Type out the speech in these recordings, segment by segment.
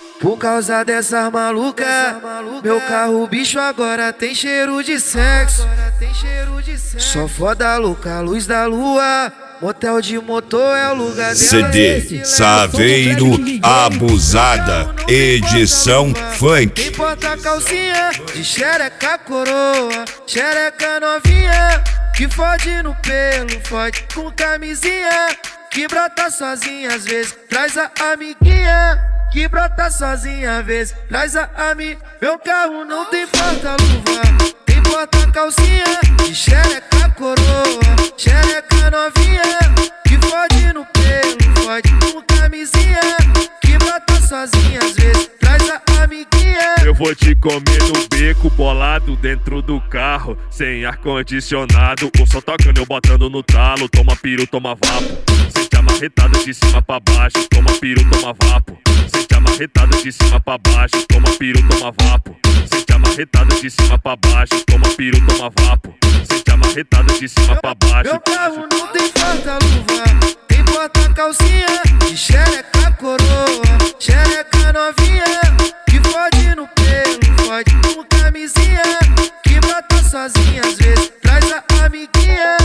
Por causa dessas maluca, meu carro bicho agora tem cheiro de sexo. Só foda louca, luz da lua, motel de motor é o lugar dela. CD Saveiro Abusada, edição funk. Quem porta calcinha de xereca coroa, xereca novinha, que fode no pelo, fode com camisinha, que brota sozinha às vezes, traz a amiguinha. Que brota sozinha às vezes, traz a ami. Meu carro não tem porta-luva, tem porta-calcinha de xereca coroa, xereca novinha, que fode no pelo, fode com camisinha, que brota sozinha às vezes, traz a amiguinha. Eu vou te comer no beco, bolado dentro do carro, sem ar-condicionado, o som tocando, eu botando no talo. Toma piru, toma vapo, sente a marretada de cima pra baixo. Toma piru, toma vapo, sente a marretada de cima pra baixo. Toma piru, toma vapo, sente a marretada de cima pra baixo. Toma piru, toma vapo, sente a marretada de cima pra baixo. Meu carro não tem porta-luva, tem porta-calcinha de xereca coroa, xereca novinha, que fode no pelo, fode com camisinha, que brota sozinha às vezes, traz a amiguinha.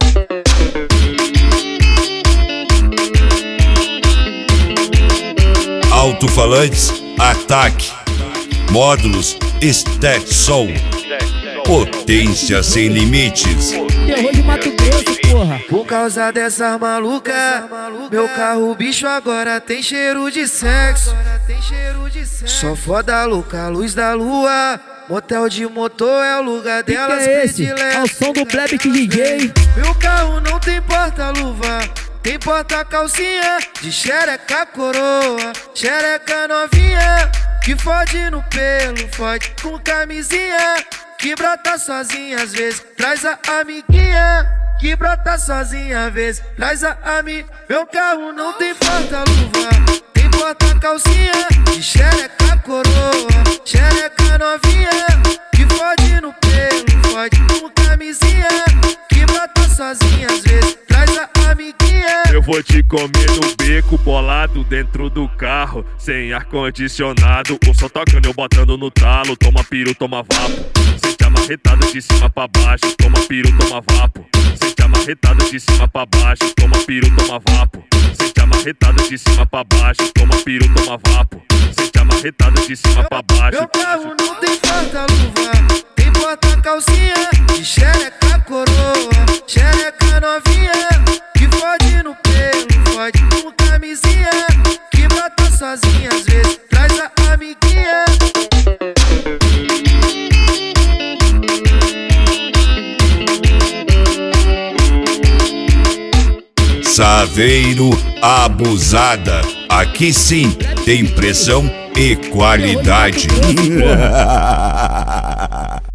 Alto-falantes, ataque. Módulos, Stetson. Potência sem limites. Terror de Mato Grosso, porra. Por causa dessas maluca, meu carro bicho agora tem cheiro de sexo. Só foda louca, luz da lua, motel de motor é o lugar delas. Que é esse? É o som do Black DJ. Meu carro não tem porta-luva, tem porta-calcinha de xereca coroa, xereca novinha, que fode no pelo, fode com camisinha, que brota sozinha às vezes, traz a amiguinha. Que brota sozinha às vezes, traz a ami. Meu carro não tem porta-luva, tem porta-calcinha de xereca coroa, xereca novinha, que fode no pelo, fode com camisinha, que brota sozinha às vezes, traz a amiguinha. Eu vou te comer no beco, bolado dentro do carro, sem ar-condicionado, o som tocando, eu botando no talo. Toma piru, toma vapo, sente a marretada de cima pra baixo. Toma piru, toma vapo, sente a marretada de cima pra baixo. Toma piru, toma vapo, sente a marretada de cima pra baixo. Toma piru, toma vapo, sente a marretada de cima pra baixo. Meu carro não tem porta-luva, tem porta-calcinha de xereca coroa, xereca novinha, que fode no pelo, fode com camisinha, que brota sozinha às vezes, traz a amiguinha. Saveiro Abusada. Aqui sim tem pressão e qualidade.